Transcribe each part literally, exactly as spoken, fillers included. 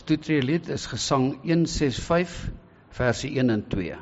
toetreelied is Gesang een ses vyf, versie een en twee.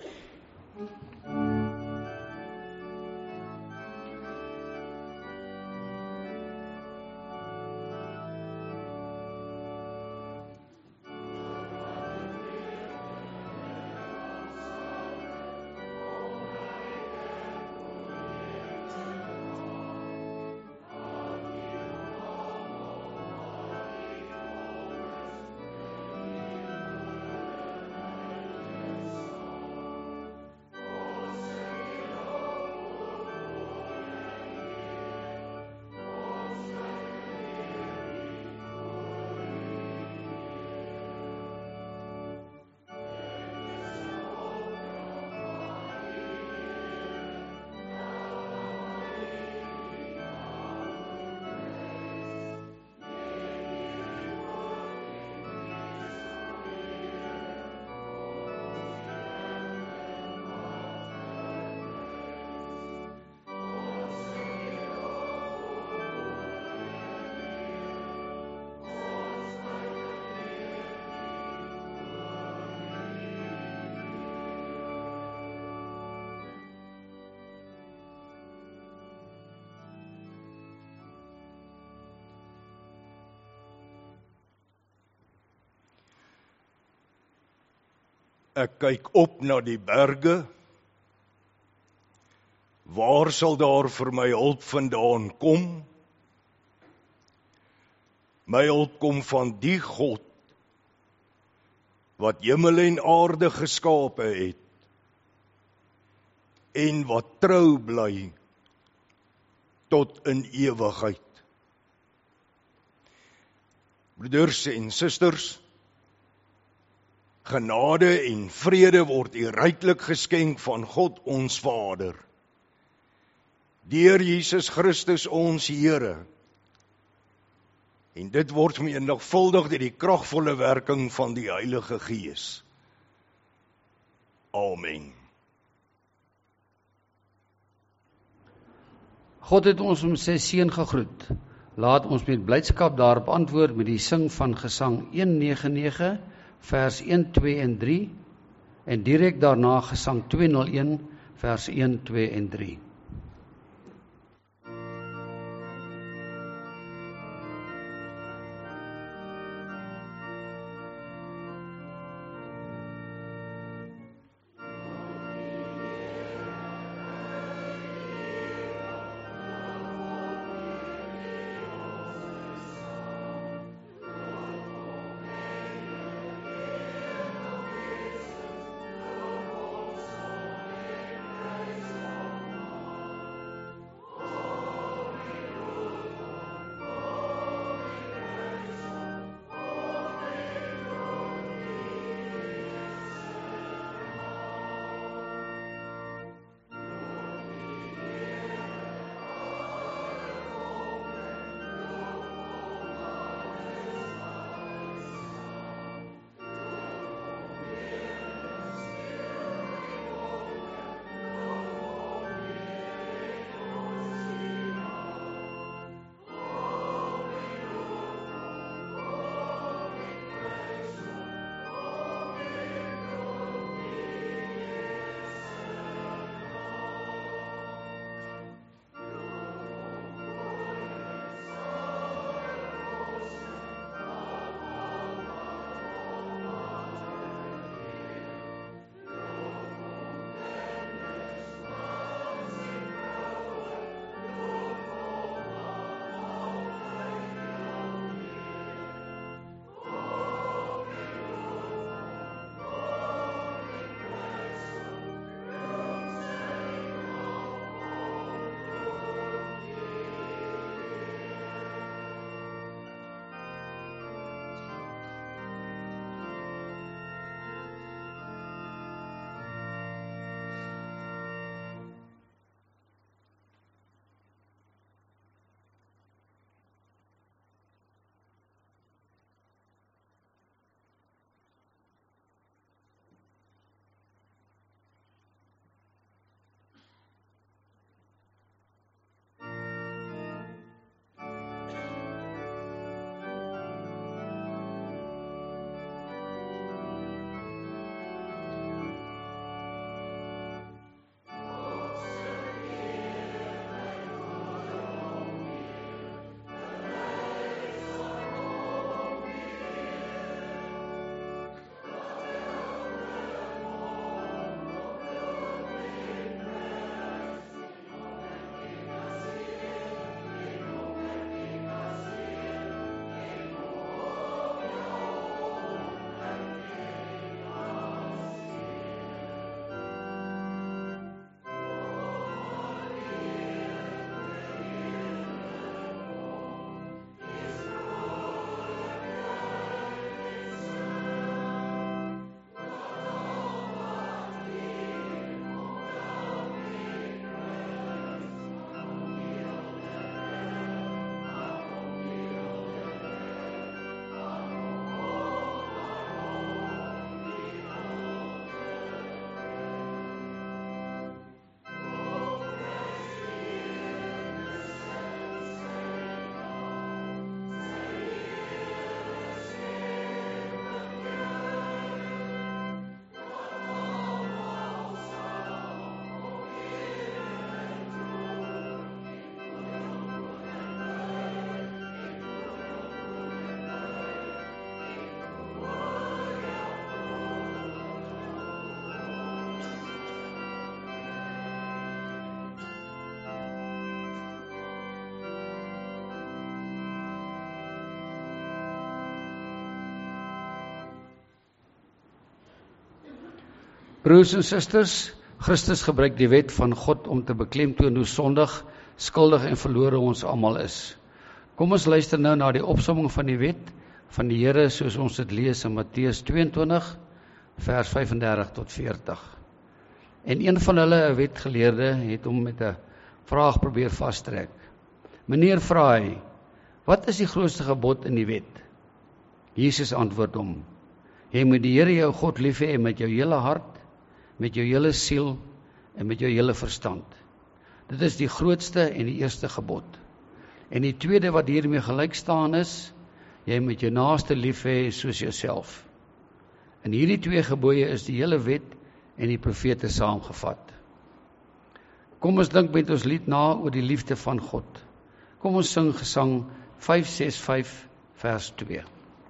Ek kyk op na die berge. Waar sal daar vir my hulp vandaan kom? My hulp kom van die God wat hemel en aarde geskape het en wat trou bly tot in ewigheid. Broeders en susters, genade en vrede word u ryklik geskenk van God ons Vader, deur Jesus Christus ons Here, en dit word vermenigvuldig deur die kragvolle werking van die Heilige Gees. Amen. God het ons om sy seun gegroet. Laat ons met blydskap daarop antwoord met die sing van Gesang een nege nege, vers een, twee en drie, en direk daarna Gesang twee nul een, vers een, twee en drie. Broers en susters, Christus gebruik die wet van God om te beklemtoon hoe sondig, skuldig en verlore ons almal is. Kom ons luister nou na die opsomming van die wet van die Here soos ons dit lees in Matteus tweeëntwintig vers vyfendertig tot veertig. En een van hulle, 'n wetgeleerde, het hom met 'n vraag probeer vastrek. Meneer, vra hy, wat is die grootste gebod in die wet? Jesus antwoord hom, jy moet die Here jou God lief hê met jou hele hart, met jou hele siel en met jou hele verstand. Dit is die grootste en die eerste gebod. En die tweede wat hiermee gelyk staan is, jy moet jou naaste lief hê soos jouself. In hierdie twee gebooie is die hele wet en die profete saamgevat. Kom ons dink met ons lied na oor die liefde van God. Kom ons sing gesang vyf ses vyf vers twee.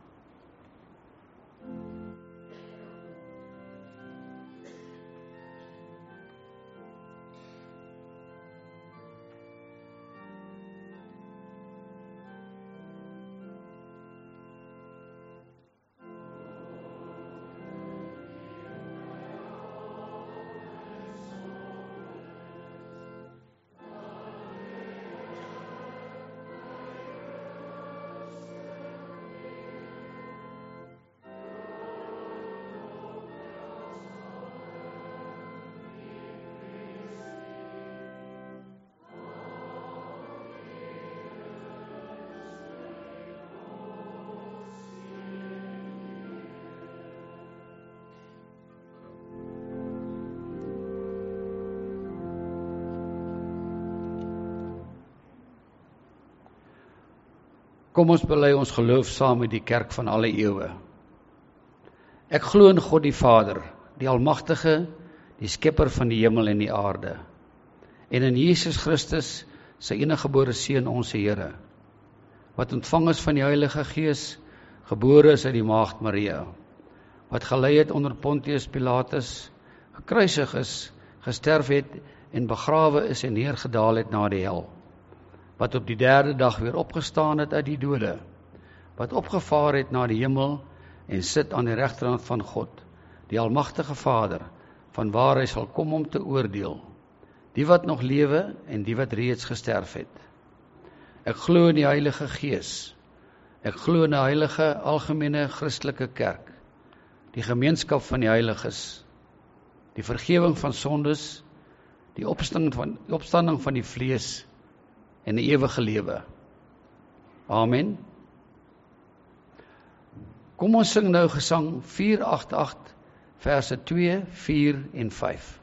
Kom ons bely ons geloof saam met die kerk van alle eeue. Ek glo in God die Vader, die Almagtige, die Skepper van die hemel en die aarde, en in Jesus Christus, sy eniggebore Seun, ons Here, wat ontvang is van die Heilige Gees, gebore is uit die Maagd Maria, wat gelei het onder Pontius Pilatus, gekruisig is, gesterf het en begrawe is en neergedaal het na die hel, wat op die derde dag weer opgestaan het uit die dode, wat opgevaar het na die hemel en sit aan die regterhand van God, die Almagtige Vader, van waar hy sal kom om te oordeel, die wat nog lewe en die wat reeds gesterf het. Ek glo in die Heilige Gees, ek glo in 'n heilige, algemene Christelike kerk, die gemeenskap van die heiliges, die vergewing van sondes, die opstanding van, die opstanding van die vlees en die ewige lewe. Amen. Kom ons sing nou gesang vier agt agt, verse twee, vier en vyf.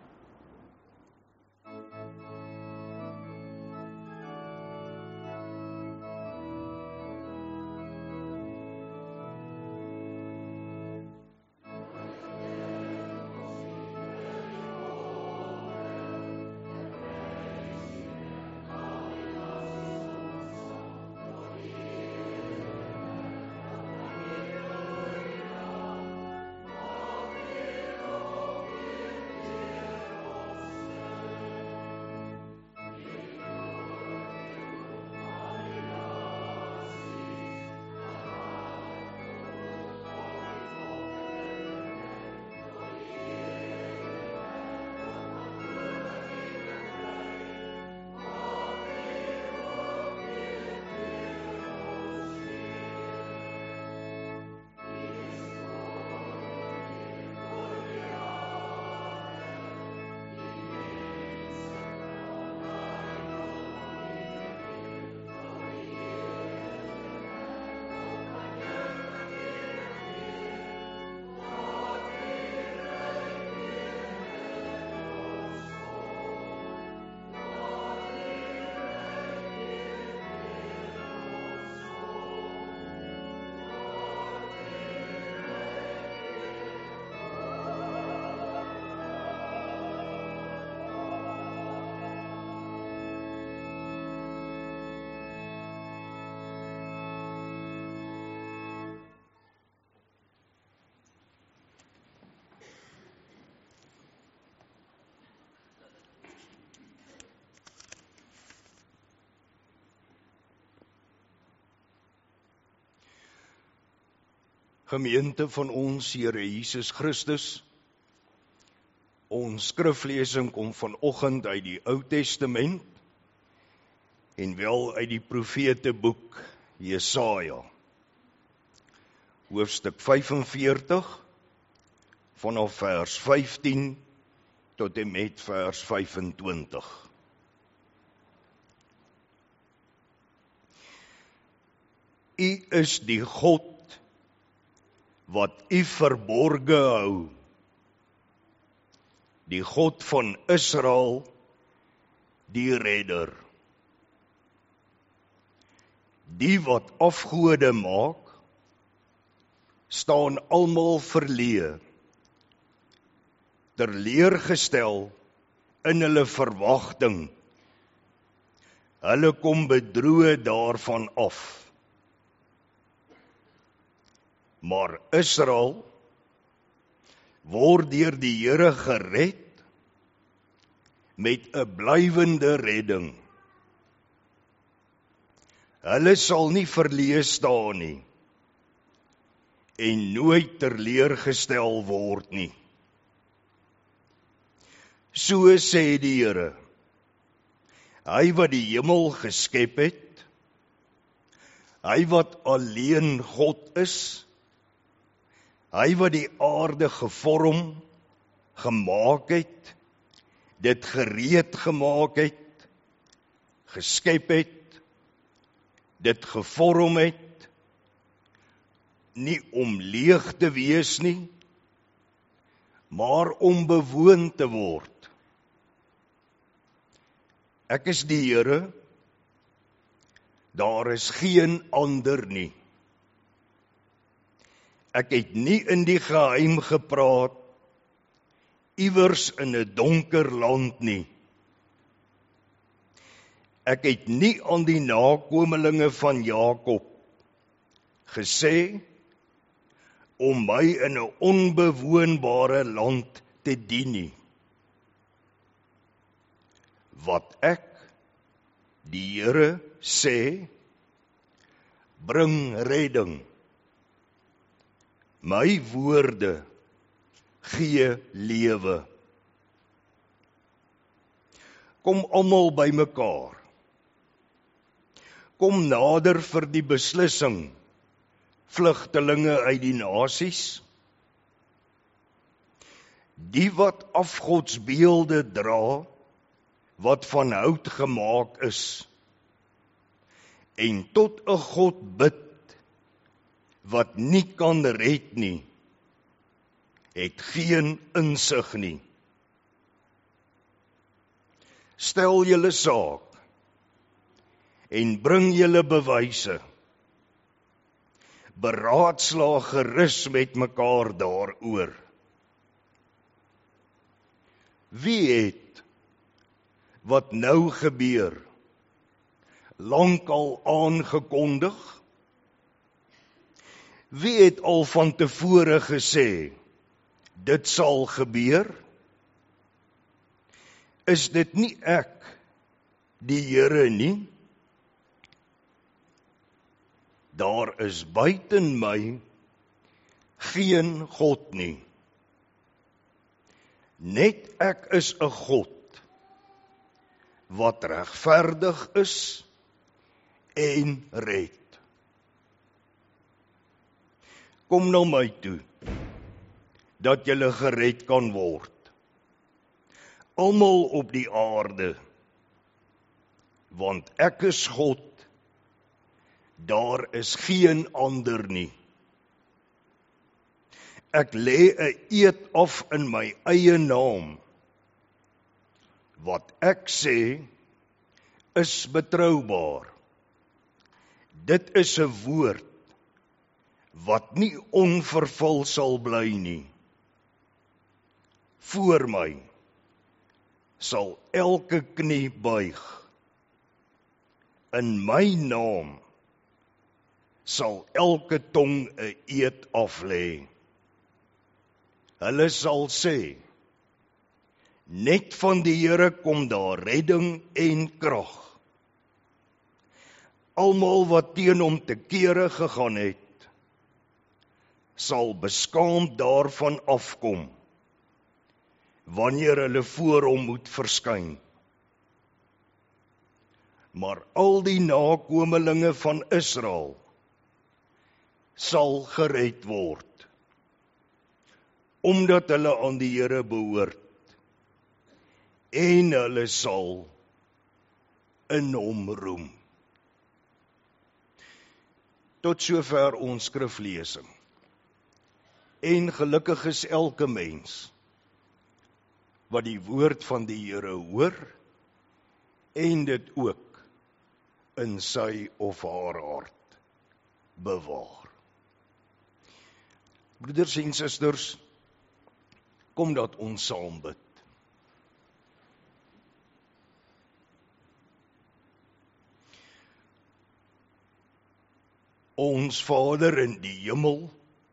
Gemeente van ons Here Jesus Christus, Ons skriflesing kom vanoggend uit die Ou Testament en wel uit die profeteboek Jesaja. Hoofstuk vyfenveertig vanaf vers vyftien tot en met vers vyfentwintig. U is die God wat u verborge hou, die God van Israel, die redder. Die wat afgode maak, staan almal verleë, terleurgestel in hulle verwagting. Hulle kom bedroe daarvan af. Maar Israel word deur die Here gered met 'n blywende redding. Hulle sal nie verleë staan nie en nooit teleurgestel word nie. So sê die Here, hy wat die hemel geskep het, hy wat alleen God is, hy wat die aarde gevorm, gemaak het, dit gereed gemaak het, geskep het, dit gevorm het, nie om leeg te wees nie, maar om bewoon te word. Ek is die Here, daar is geen ander nie. Ek het nie in die geheim gepraat, iewers in 'n donker land nie. Ek het nie aan die nakomelinge van Jakob gesê om my in 'n onbewoonbare land te dien nie. Wat ek, die Here, sê, bring redding. My woorde gee lewe. Kom almal bymekaar. Kom nader vir die beslissing, vlugtelinge uit die nasies. Die wat afgodsbeelde dra, wat van hout gemaak is, en tot 'n God bid, wat nie kan red nie, het geen insig nie. Stel julle saak, en bring julle bewyse, beraadslaag gerus met mekaar daaroor. Wie het, wat nou gebeur, lankal aangekondig? Wie het al van tevore gesê, dit sal gebeur? Is dit nie ek, die Here nie? Daar is buiten my geen God nie. Net ek is 'n God, wat regverdig is en red. Kom na my toe, dat julle gered kan word. Almal op die aarde, want ek is God, daar is geen ander nie. Ek lê 'n eed af in my eie naam. Wat ek sê, is betroubaar. Dit is 'n woord, wat nie onvervul sal bly nie. Voor my sal elke knie buig. In my naam sal elke tong 'n eed aflê. Hulle sal sê, net van die Here kom daar redding en krag. Almal wat teen hom te kere gegaan het, sal beskaamd daarvan afkom, wanneer hulle voor hom moet verskyn. Maar al die nakomelinge van Israel sal gered word, omdat hulle aan die Here behoort, en hulle sal in hom roem. Tot sover ons skriflesing. En gelukkig is elke mens wat die woord van die Here hoor en dit ook in sy of haar hart bewaar. Broeders en susters, kom dat ons saam bid. Ons Vader in die hemel,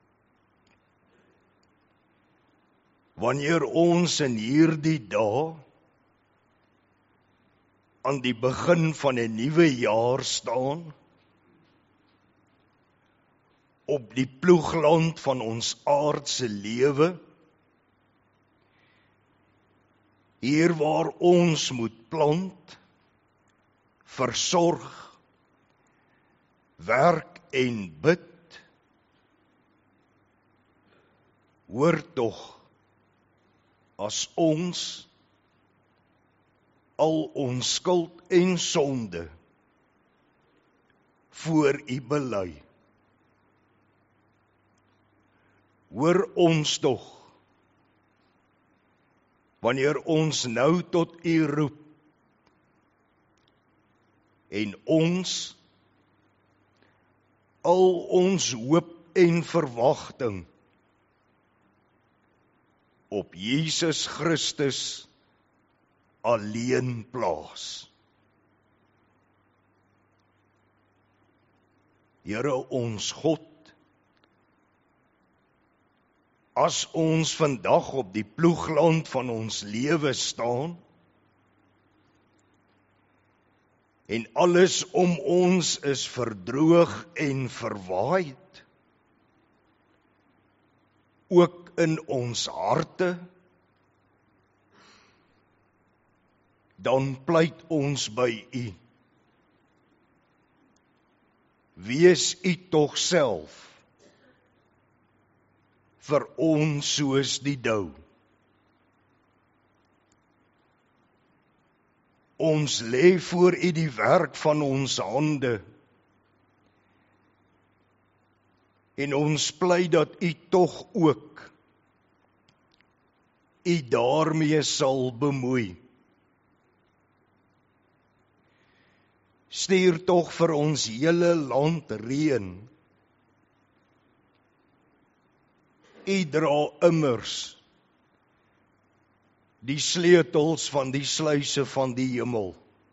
wanneer ons in hierdie dag aan die begin van 'n nuwe jaar staan, op die ploegland van ons aardse lewe, hier waar ons moet plant, versorg, werk en bid, hoor tog, as ons al ons skuld en sonde voor U bely. Hoor ons tog, wanneer ons nou tot U roep, en ons al ons hoop en verwagting op Jesus Christus alleen plaas. Here ons God, as ons vandag op die ploegland van ons lewe staan, en alles om ons is verdroog en verwaaid, ook in ons harte, dan pleit ons by U. Wees U tog self vir ons soos die dou. Ons lê voor U die werk van ons hande, en ons pleit dat U tog ook U daarmee sal bemoei. Stuur tog vir ons hele land reën. U dra immers die sleutels van die sluise van die hemel.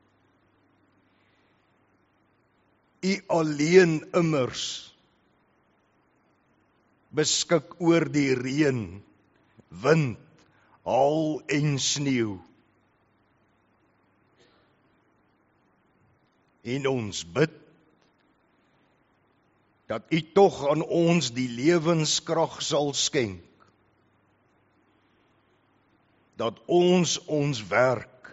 U alleen immers beskik oor die reën, wind, haal en sneeu. En ons bid dat U tog aan ons die lewenskrag sal skenk, dat ons ons werk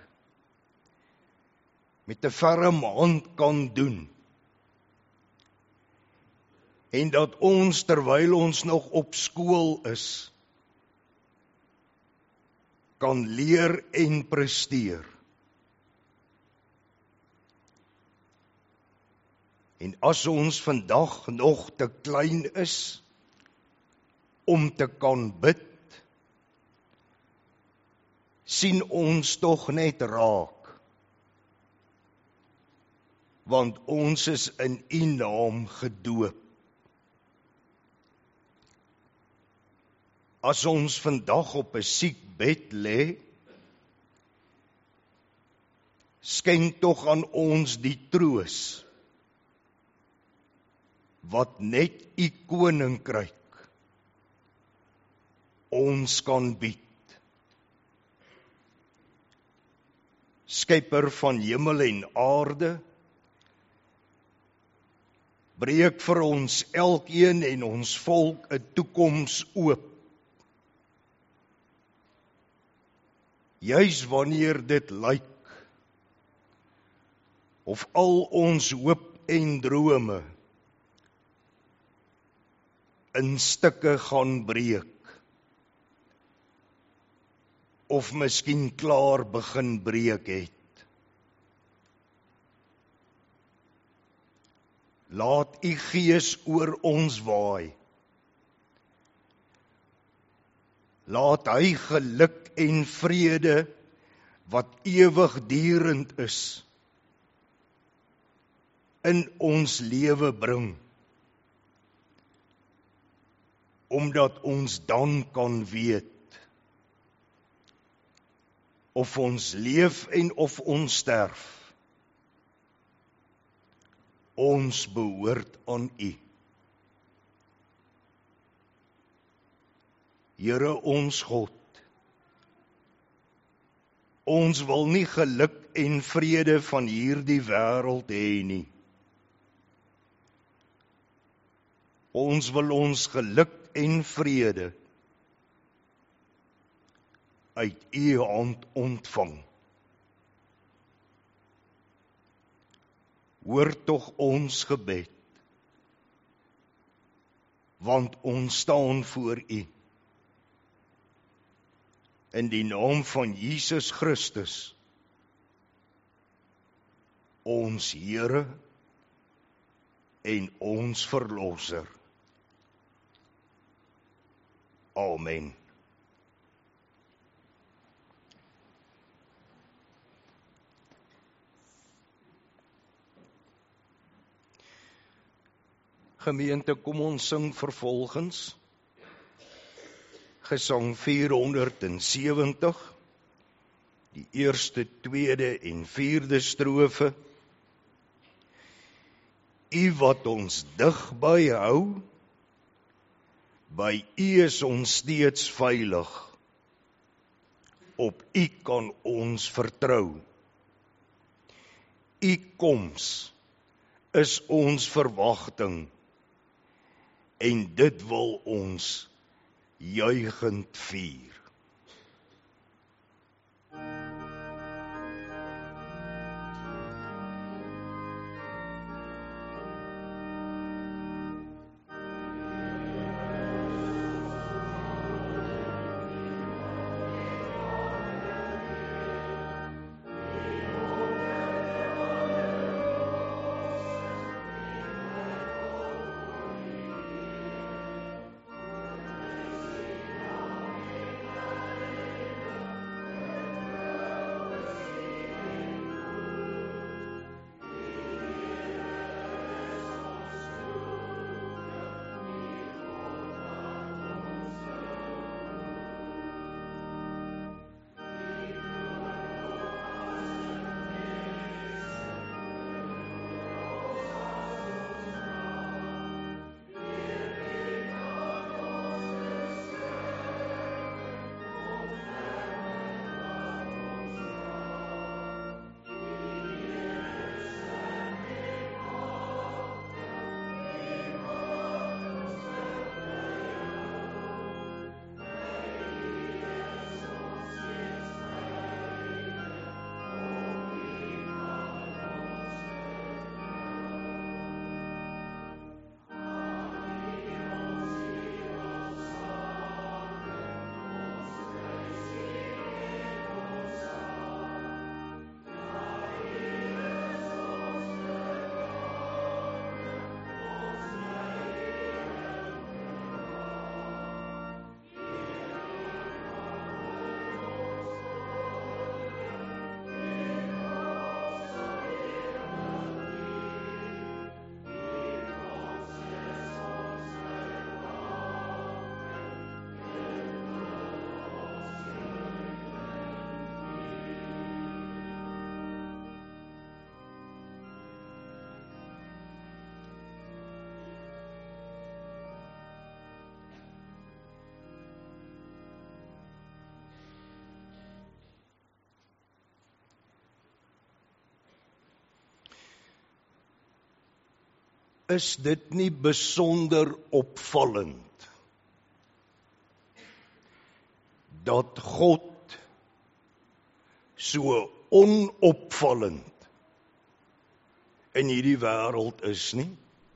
met 'n ferm hand kan doen, en dat ons terwyl ons nog op skool is, kan leer en presteer. En as ons vandag nog te klein is om te kan bid, sien ons tog net raak, want ons is in U naam gedoop. As ons vandag op 'n siekbed lê, skenk tog aan ons die troos wat net U koninkryk ons kan bied. Skepper van hemel en aarde, breek vir ons elkeen en ons volk 'n toekoms oop. juis wanneer dit lyk of al ons hoop en drome in stukke gaan breek, of miskien klaar begin breek het. Laat U Gees oor ons waai. Laat Hy geluk en vrede wat ewigdurend is, in ons lewe bring, omdat ons dan kan weet, of ons leef en of ons sterf, ons behoort aan U. Here ons God, ons wil nie geluk en vrede van hierdie wêreld hê nie. Ons wil ons geluk en vrede uit U hand ontvang. Hoor tog ons gebed, want ons staan voor U. In die naam van Jesus Christus, ons Here en ons Verlosser. Amen. Gemeente, kom ons sing vervolgens Gesang vier honderd sewentig, die eerste, tweede en vierde strofe. U wat ons digby hou, by U is ons steeds veilig, op U kan ons vertrou. U koms is ons verwagting, en dit wil ons juichend vier. Is dit nie besonder opvallend dat God so onopvallend in hierdie wêreld is nie.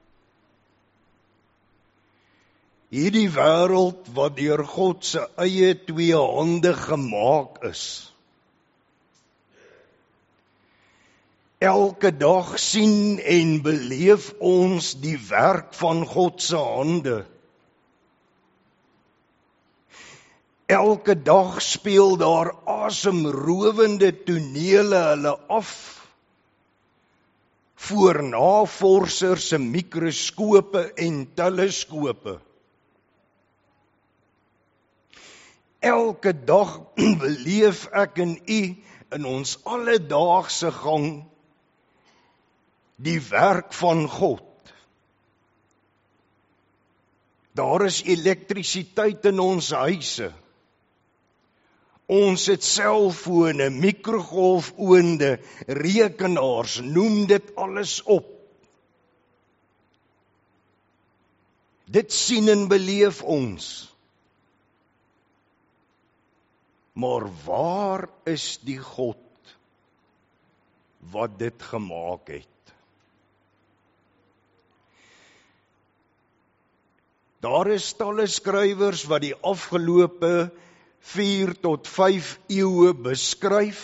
Hierdie wêreld wat deur God se eie twee hande gemaak is. Elke dag sien en beleef ons die werk van God se hande. Elke dag speel daar asemrowende tonele hulle af voor navorsers se mikroskope en teleskope. Elke dag beleef ek en u in ons alledaagse gang die werk van God. Daar is elektrisiteit in ons huise. Ons het selfone, mikrogolfoonde, rekenaars, noem dit alles op. Dit sien en beleef ons. Maar waar is die God wat dit gemaak het? Daar is talle skrywers wat die afgelope vier tot vyf eeue beskryf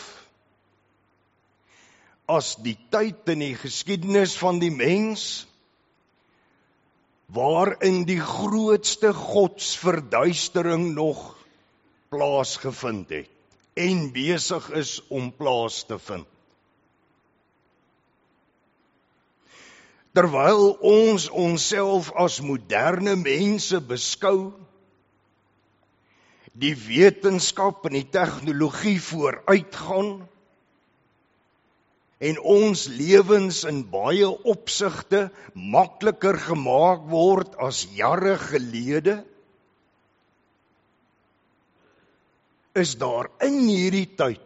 as die tyd in die geskiedenis van die mens waarin die grootste godsverduistering nog plaasgevind het en besig is om plaas te vind. Terwyl ons onsself as moderne mense beskou, die wetenskap en die tegnologie vooruitgaan en ons lewens in baie opsigte makliker gemaak word as jare gelede, is daar in hierdie tyd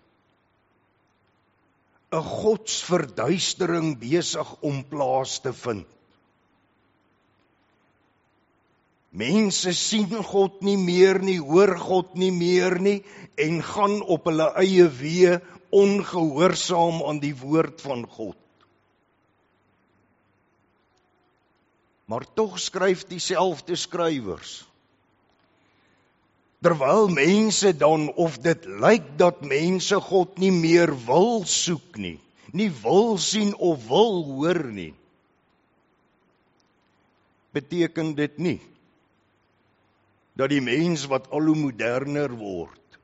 'n godsverduistering besig om plaas te vind. Mense sien God nie meer nie, hoor God nie meer nie en gaan op hulle eie weë ongehoorsaam aan die woord van God. Maar tog skryf dieselfde skrywers. Terwyl mense dan, of dit lyk dat mense God nie meer wil soek nie, nie wil sien of wil hoor nie, beteken dit nie dat die mens wat al hoe moderner word,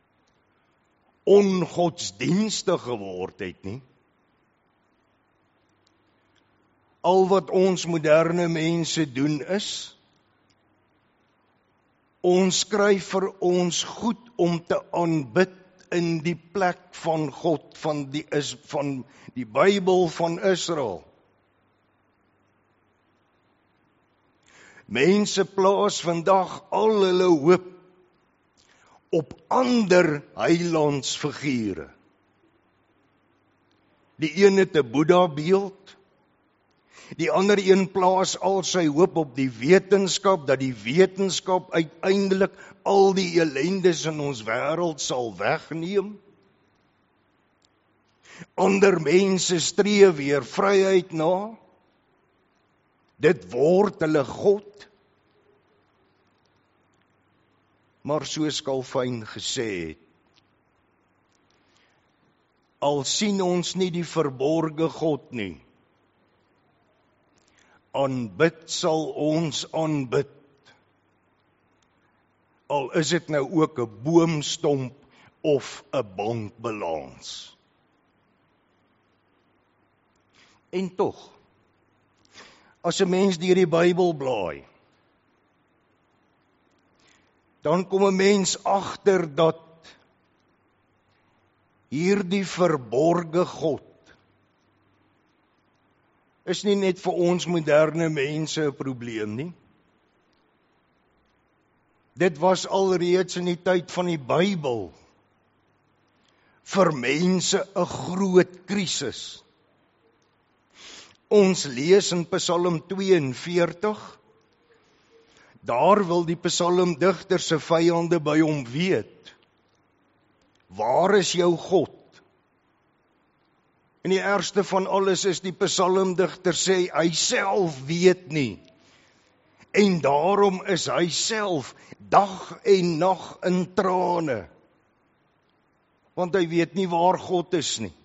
ongodsdienstig geword het nie. Al wat ons moderne mense doen is, ons skryf vir ons goed om te aanbid in die plek van God, van die, is, van die Bybel van Israel. Mense plaas vandag al hulle hoop op ander heilandsfigure. Die een het 'n Boeddha beeld, die ander een plaas al sy hoop op die wetenskap, dat die wetenskap uiteindelik al die ellendes in ons wêreld sal wegneem. Ander mense streef weer vryheid na. Dit word hulle God. Maar soos Calvin gesê het, al sien ons nie die verborge God nie, aanbid sal ons aanbid. Al is dit nou ook 'n boomstomp of 'n bankbalans. En tog, as 'n mens deur die Bybel blaai, dan kom 'n mens agter dat hierdie verborge God is nie net vir ons moderne mense 'n probleem nie. Dit was alreeds in die tyd van die Bybel vir mense 'n groot krisis. Ons lees in Psalm tweeënveertig, daar wil die psalmdigter se vyande by hom weet, Waar is jou God? En die ergste van alles is die psalmdigter sê, hy self weet nie. En daarom is hy self dag en nag in trane. Want hy weet nie waar God is nie.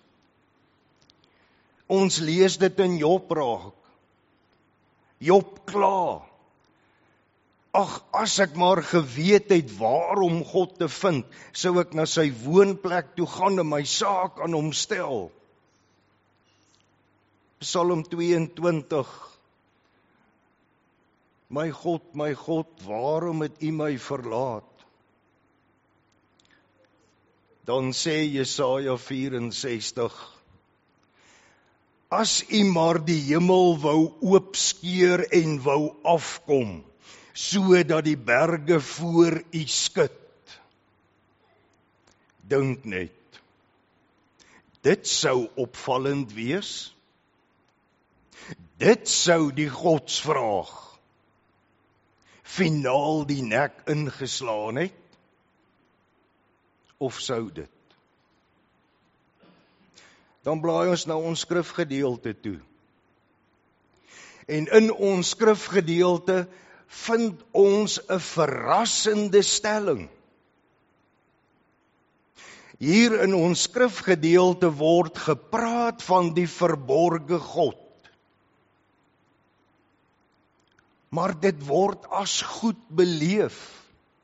Ons lees dit in Job raak. Job kla. Ag, as ek maar geweet het waarom God te vind, sou ek na sy woonplek toe gaan en my saak aan hom stel. Psalm tweeëntwintig. My God, my God, waarom het U my verlaat? Dan sê Jesaja vyf en sestig, as U maar die hemel wou oopskeur en wou afkom, sodat die berge voor U skud. Dink net, dit sou opvallend wees. Dit sou die godsvraag finaal die nek ingeslaan het, of sou dit? Dan blaai ons na ons skrifgedeelte toe. En in ons skrifgedeelte vind ons 'n verrassende stelling. Hier in ons skrifgedeelte word gepraat van die verborge God. Maar dit word as goed beleef.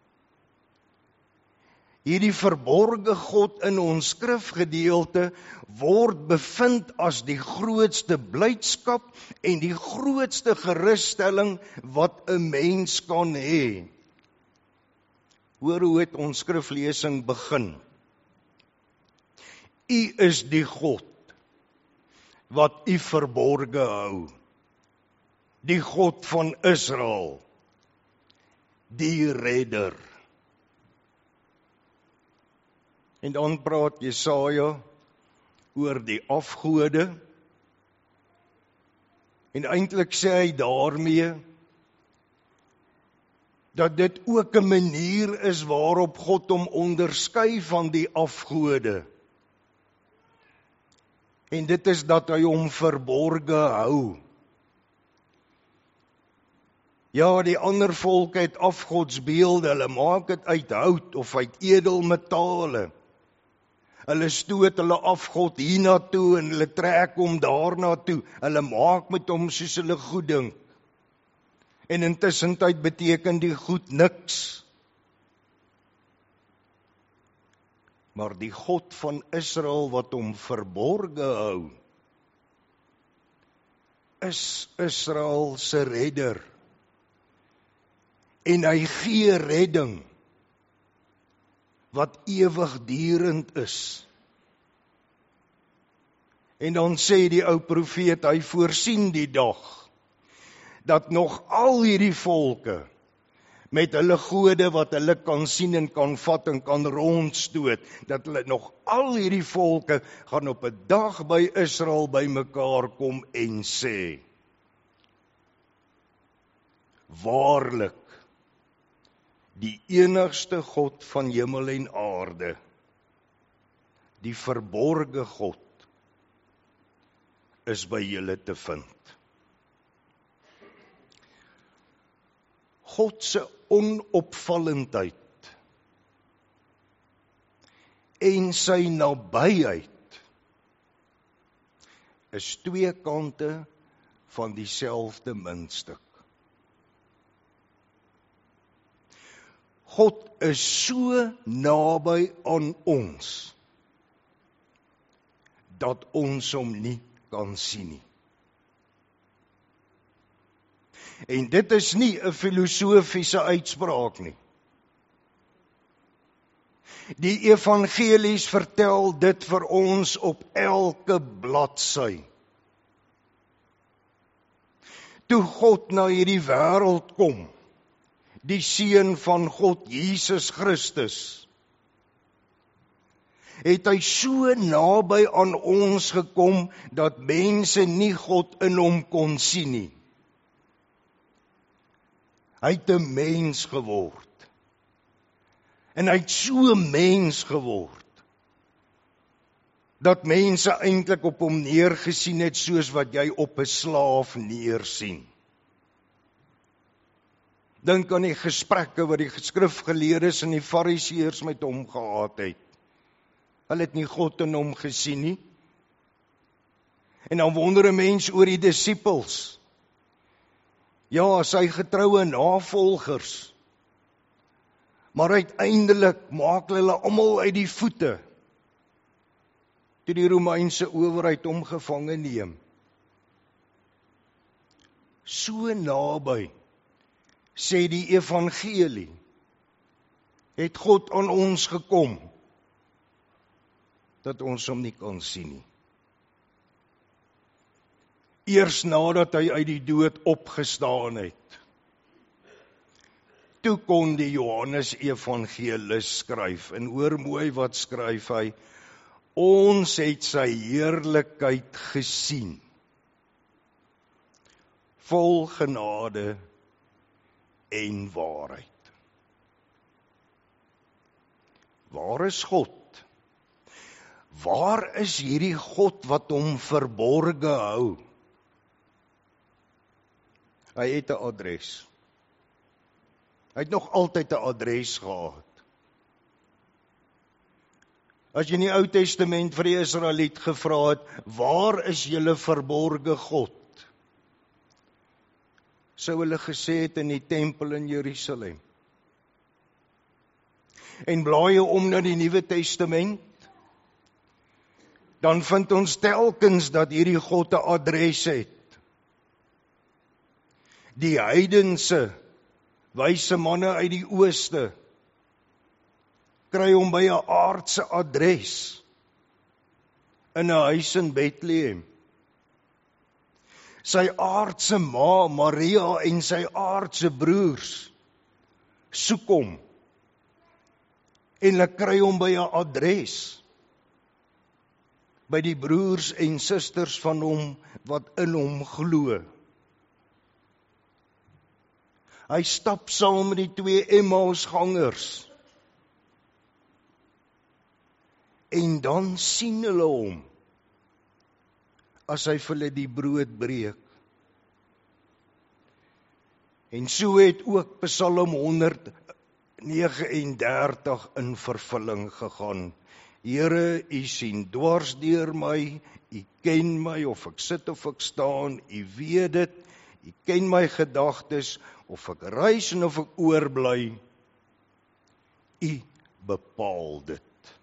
Hierdie verborge God in ons skrifgedeelte word bevind as die grootste blydskap en die grootste gerusstelling wat 'n mens kan hê. Hoor hoe het ons skriflesing begin. U is die God wat U verborge hou. Die God van Israel, die redder. En dan praat Jesaja oor die afgode. En eintlik sê hy daarmee dat dit ook 'n manier is waarop God hom onderskei van die afgode. En dit is dat hy hom verborge hou. Ja, die ander volke het afgodsbeelde, hulle maak dit uit hout of uit edelmetale. Hulle stoot hulle afgod hiernatoe en hulle trek hom daarnatoe. Hulle maak met hom soos hulle goed dink. En intussen tyd beteken die goed niks. Maar die God van Israel wat hom verborge hou, is Israel se redder. En hy gee redding wat ewigdurend is. En dan sê die ou profeet, hy voorsien die dag, dat nog al hierdie volke, met hulle gode wat hulle kan sien en kan vat en kan rondstoot, dat hulle nog al hierdie volke gaan op 'n dag by Israel bymekaar kom en sê, waarlik, die enigste God van hemel en aarde, die verborge God, is by julle te vind. God se onopvallendheid en sy nabyheid is twee kante van dieselfde muntstuk. God is so naby aan ons, dat ons hom nie kan sien nie. En dit is nie 'n filosofiese uitspraak nie. Die evangelies vertel dit vir ons op elke bladsy. Toe God na hierdie wêreld kom, die Seun van God, Jesus Christus, het hy so naby aan ons gekom, dat mense nie God in hom kon sien nie. Hy het 'n mens geword. En hy het so 'n mens geword, dat mense eintlik op hom neergesien het soos wat jy op 'n slaaf neersien. Dink aan die gesprekke wat die skrifgeleerdes en die fariseërs met hom gehad het. Hulle het nie God in hom gesien nie. En dan wonder 'n mens oor die disippels. Ja, sy getroue navolgers. Maar uiteindelik maak hulle almal uit die voete toe die Romeinse owerheid hom gevange neem. So naby, sê die evangelie, het God aan ons gekom, dat ons hom nie kan sien nie. Eers nadat hy uit die dood opgestaan het, toe kon die Johannes evangelis skryf, en hoor mooi wat skryf hy, ons het sy heerlikheid gesien, vol genade en waarheid. Waar is God? Waar is hierdie God wat hom verborge hou? Hy het 'n adres. Hy het nog altyd 'n adres gehad. As jy in die Ou Testament vir die Israeliet gevra het, waar is julle verborge God? Sou hulle gesê het in die tempel in Jerusalem. En blaai jy om na die Nuwe Testament, dan vind ons telkens dat hierdie God 'n adres het. Die heidense, wyse manne uit die ooste, kry hom by 'n aardse adres, in 'n huis in Bethlehem. Sy aardse ma, Maria, en sy aardse broers, soek hom, en hulle kry hom by 'n adres, by die broers en susters van hom, wat in hom glo. Hy stap saam met die twee Emmausgangers, en dan sien hulle hom, as hy vir hulle die brood breek. En so het ook Psalm honderd negenendertig in vervulling gegaan. Here, U sien dwars deur my, U ken my, of ek sit of ek staan, U weet dit, U ken my gedagtes, of ek reis en of ek oorbly, U bepaal dit.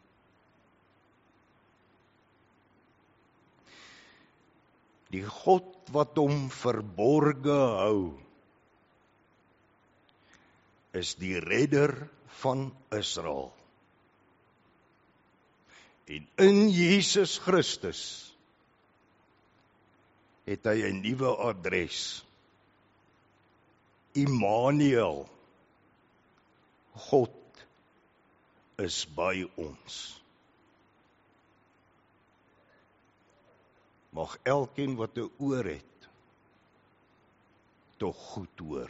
Die God wat hom verborge hou, is die redder van Israel. En in Jesus Christus het hy 'n nuwe adres. Immanuel, God is by ons. Mag elkeen wat 'n oor het, tog goed hoor.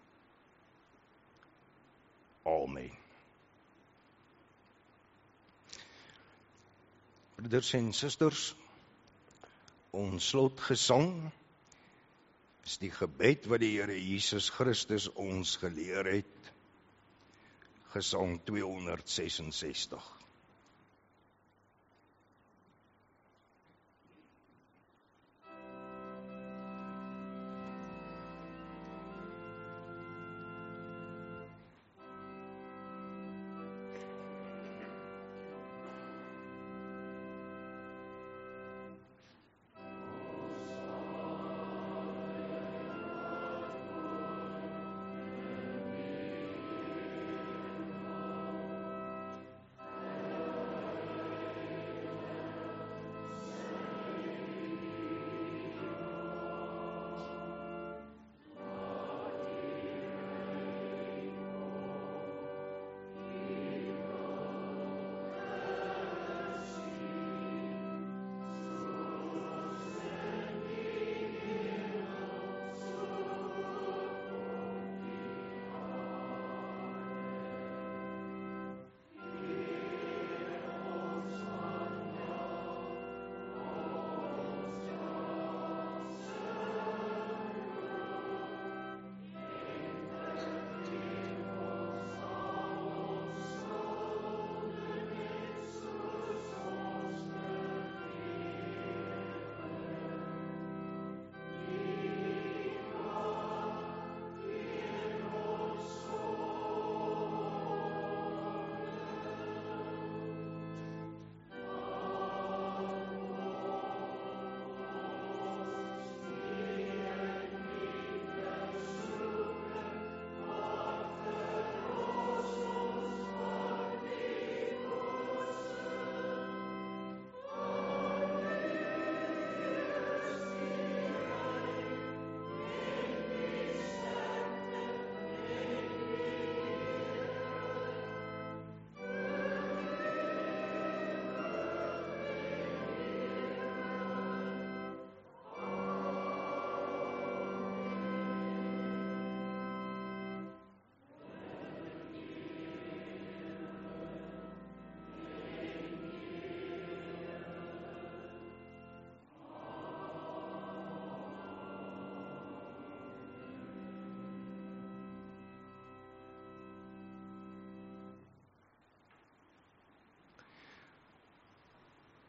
Amen. Broeders en susters, ons slotgesang is die gebed wat die Here Jesus Christus ons geleer het. Gesang tweehonderdses-en-sestig.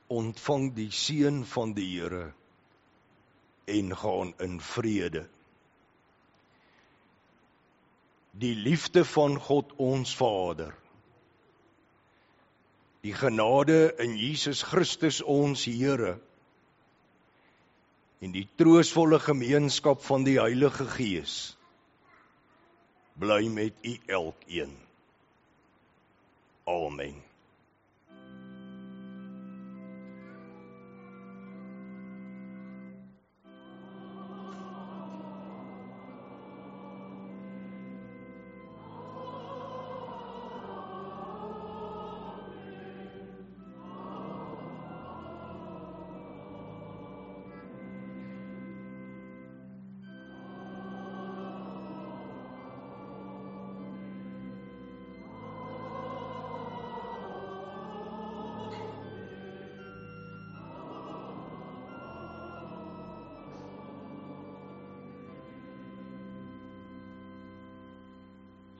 ontvang die seën van die Here en gaan in vrede. Die liefde van God ons Vader, die genade in Jesus Christus ons Here, en die troostvolle gemeenskap van die Heilige Gees, bly met u elkeen. Amen.